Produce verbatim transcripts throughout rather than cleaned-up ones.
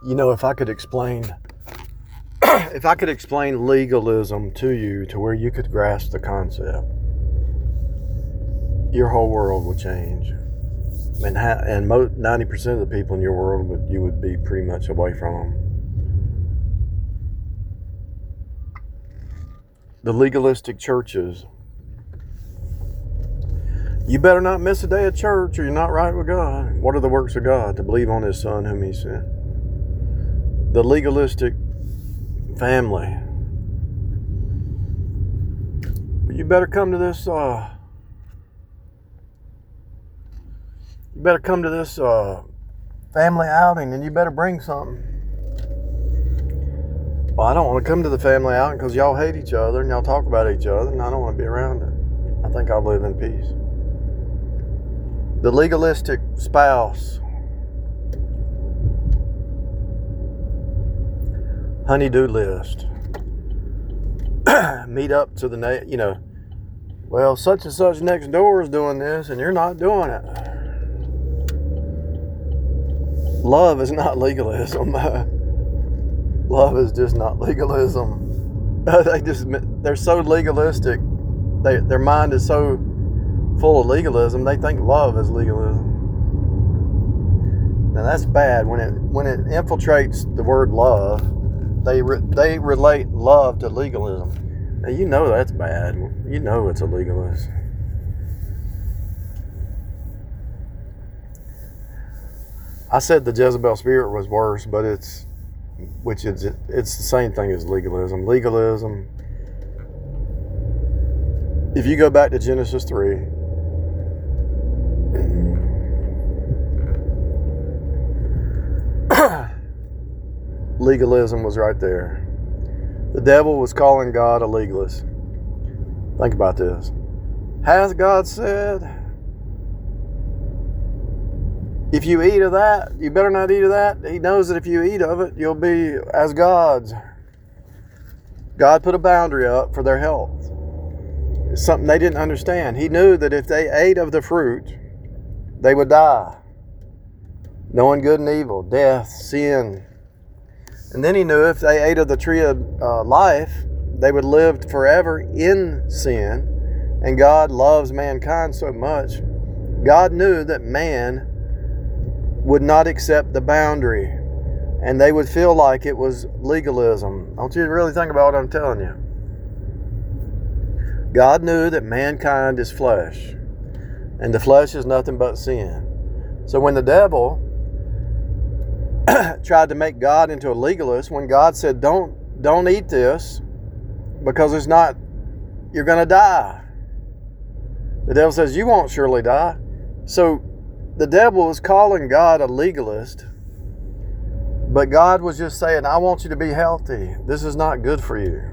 You know, if I could explain, if I could explain legalism to you to where you could grasp the concept, your whole world would change. And ha- and mo- ninety percent of the people in your world would you would be pretty much away from them. The legalistic churches. You better not miss a day of church or you're not right with God. What are the works of God? To believe on His Son whom He sent. The legalistic family. You better come to this, uh, you better come to this uh, family outing and you better bring something. Well, I don't want to come to the family outing because y'all hate each other and y'all talk about each other and I don't want to be around it. I think I'll live in peace. The legalistic spouse. Honey-do list. Meet up to the, na- you know, well, such and such next door is doing this and you're not doing it. Love is not legalism. Love is just not legalism. they just, they're so legalistic. They, their mind is so full of legalism, they think love is legalism. Now that's bad. When it when it infiltrates the word love, they re, they relate love to legalism. Now you know that's bad. You know it's a legalist. I said the Jezebel spirit was worse, but it's which is it's the same thing as legalism. Legalism. If you go back to Genesis three. Legalism was right there. The devil was calling God a legalist. Think about this. Has God said, if you eat of that, you better not eat of that? He knows that if you eat of it, you'll be as gods. God put a boundary up for their health. It's something they didn't understand. He knew that if they ate of the fruit, they would die. Knowing good and evil, death, sin. And then he knew if they ate of the tree of uh, life, they would live forever in sin. And God loves mankind so much. God knew that man would not accept the boundary. And they would feel like it was legalism. I want you to really think about what I'm telling you. God knew that mankind is flesh. And the flesh is nothing but sin. So when the devil tried to make God into a legalist, when God said, don't don't eat this because it's not, you're going to die. The devil says, you won't surely die. So the devil was calling God a legalist, but God was just saying, I want you to be healthy. This is not good for you.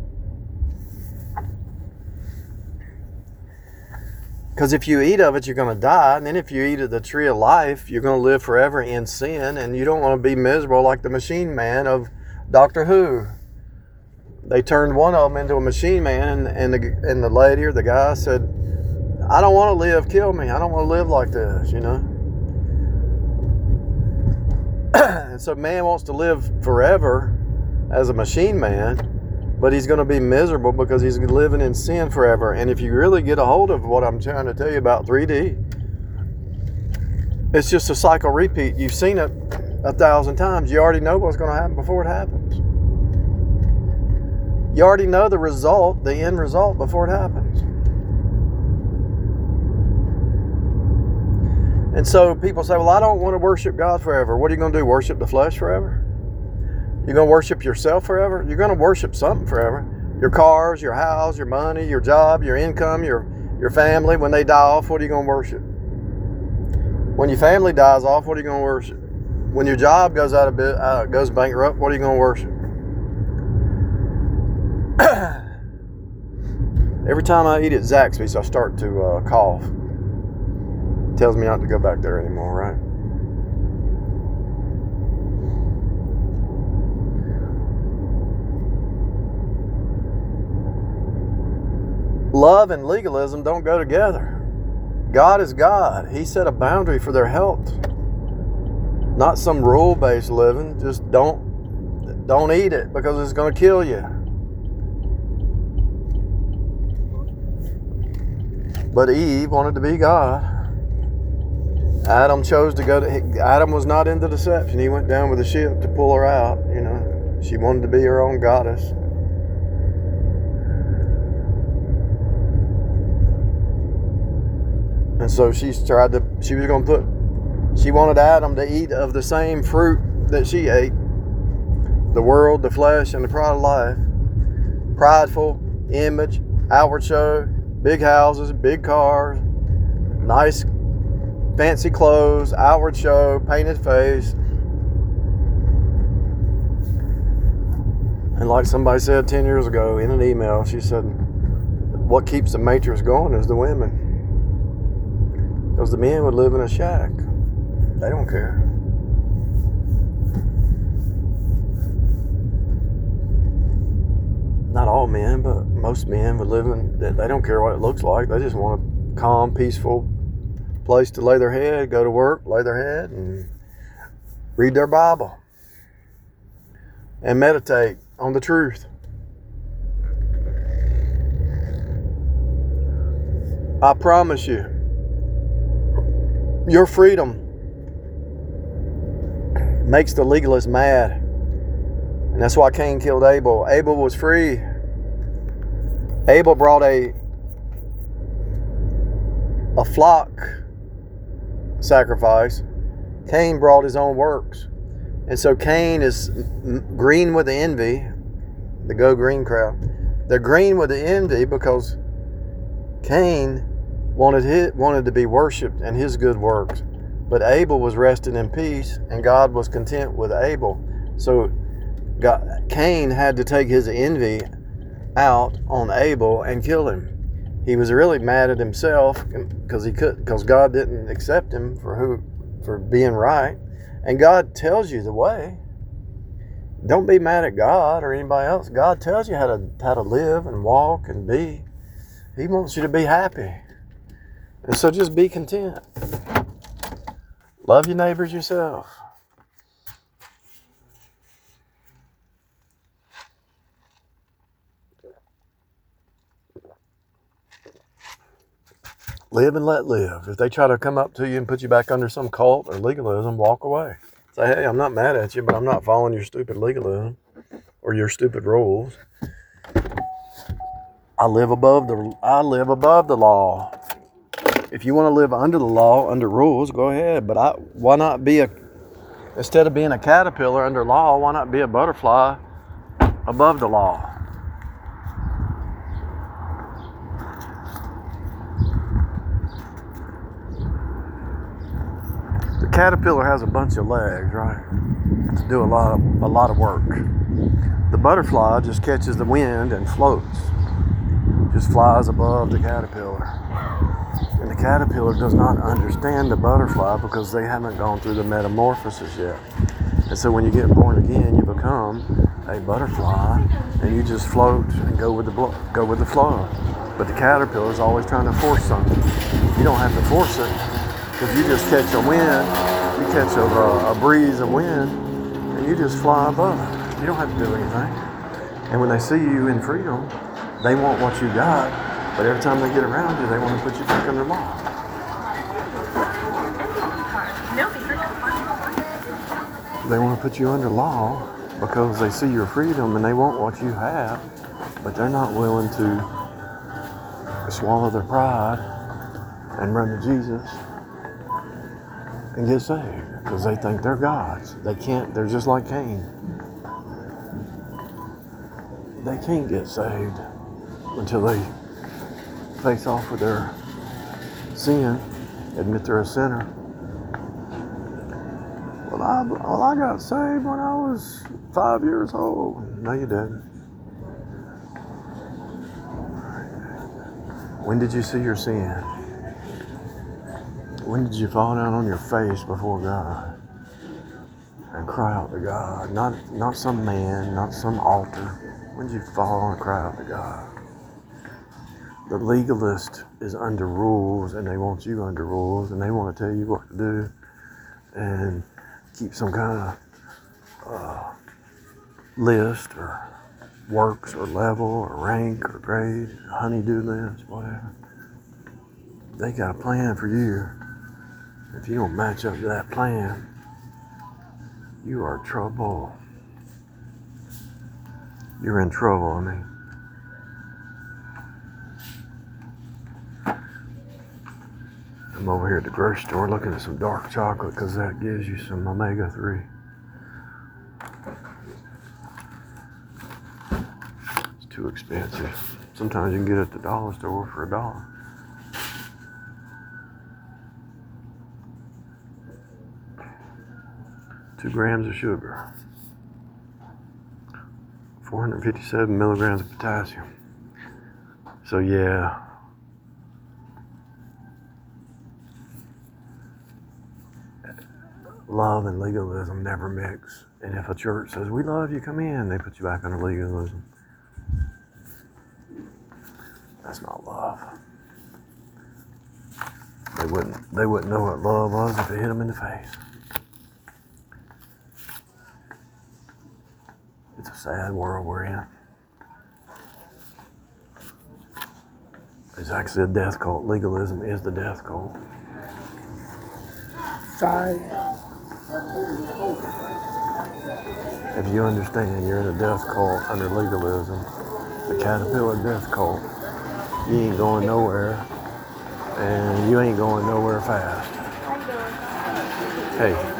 Because if you eat of it, you're going to die. And then if you eat of the tree of life, you're going to live forever in sin. And you don't want to be miserable like the machine man of Doctor Who. They turned one of them into a machine man. And, and, the, and the lady or the guy said, I don't want to live. Kill me. I don't want to live like this, you know. And so man wants to live forever as a machine man. But he's going to be miserable because he's living in sin forever. And if you really get a hold of what I'm trying to tell you about three D, it's just a cycle repeat. You've seen it a thousand times. You already know what's going to happen before it happens. You already know the result, the end result before it happens. And so people say, well, I don't want to worship God forever. What are you going to do? Worship the flesh forever? You're going to worship yourself forever? You're going to worship something forever. Your cars, your house, your money, your job, your income, your, your family. When they die off, what are you going to worship? When your family dies off, what are you going to worship? When your job goes out of bit, uh, goes bankrupt, what are you going to worship? Every time I eat at Zaxby's, I start to uh, cough. It tells me not to go back there anymore, right? Love and legalism don't go together. God is God. He set a boundary for their health. Not some rule-based living. Just don't don't eat it because it's going to kill you. But Eve wanted to be God. Adam chose to go to... Adam was not into deception. He went down with the ship to pull her out, you know. She wanted to be her own goddess. And so she tried to... She was going to put... She wanted Adam to eat of the same fruit that she ate. The world, the flesh, and the pride of life. Prideful, image, outward show, big houses, big cars, nice fancy clothes, outward show, painted face. And like somebody said ten years ago in an email, she said, what keeps the matrix going is the women. Because the men would live in a shack. They don't care. Not all men, but most men would live in, they don't care what it looks like. They just want a calm, peaceful place to lay their head, go to work, lay their head, and read their Bible. And meditate on the truth. I promise you, your freedom makes the legalist mad. And that's why Cain killed Abel. Abel was free. Abel brought a a flock sacrifice. Cain brought his own works. And so Cain is green with the envy, the Go Green crowd. They're green with the envy because Cain wanted his, wanted to be worshipped and his good works. But Abel was resting in peace, and God was content with Abel. So God, Cain had to take his envy out on Abel and kill him. He was really mad at himself because he could, because God didn't accept him for who, for being right. And God tells you the way. Don't be mad at God or anybody else. God tells you how to how to live and walk and be. He wants you to be happy. And so just be content. Love your neighbors yourself. Live and let live. If they try to come up to you and put you back under some cult or legalism, walk away. Say, hey, I'm not mad at you, but I'm not following your stupid legalism or your stupid rules. I live above the I live above the law. If you want to live under the law, under rules, go ahead. But I, why not be a instead of being a caterpillar under law, why not be a butterfly above the law? The caterpillar has a bunch of legs, right? To do a lot of a lot of work. The butterfly just catches the wind and floats. Just flies above the caterpillar. And the caterpillar does not understand the butterfly because they haven't gone through the metamorphosis yet. And so when you get born again, you become a butterfly and you just float and go with the blo- go with the flow. But the caterpillar is always trying to force something. You don't have to force it. Because you just catch a wind, you catch a, a breeze of wind, and you just fly above it. You don't have to do anything. And when they see you in freedom, they want what you got, but every time they get around you, they want to put you back under law. They want to put you under law because they see your freedom and they want what you have, but they're not willing to swallow their pride and run to Jesus and get saved because they think they're gods. They can't, they're just like Cain. They can't get saved until they face off with their sin, admit they're a sinner. Well, I, well, I got saved when I was five years old. No, you didn't. When did you see your sin? When did you fall down on your face before God and cry out to God? Not not some man, not some altar. When did you fall and cry out to God? The legalist is under rules and they want you under rules and they want to tell you what to do. And keep some kind of uh, list or works or level or rank or grade, honeydew list, whatever. They got a plan for you. If you don't match up to that plan, you are trouble. You're in trouble, I mean. I'm over here at the grocery store looking at some dark chocolate because that gives you some omega three. It's too expensive. Sometimes you can get it at the dollar store for a dollar. Two grams of sugar. four hundred fifty-seven milligrams of potassium. So yeah. Love and legalism never mix. And if a church says, we love you, come in, they put you back under legalism. That's not love. They wouldn't, they wouldn't know what love was if it hit them in the face. It's a sad world we're in. It's actually a death cult. Legalism is the death cult. Sorry. If you understand you're in a death cult under legalism, the caterpillar death cult, you ain't going nowhere, and you ain't going nowhere fast. Hey.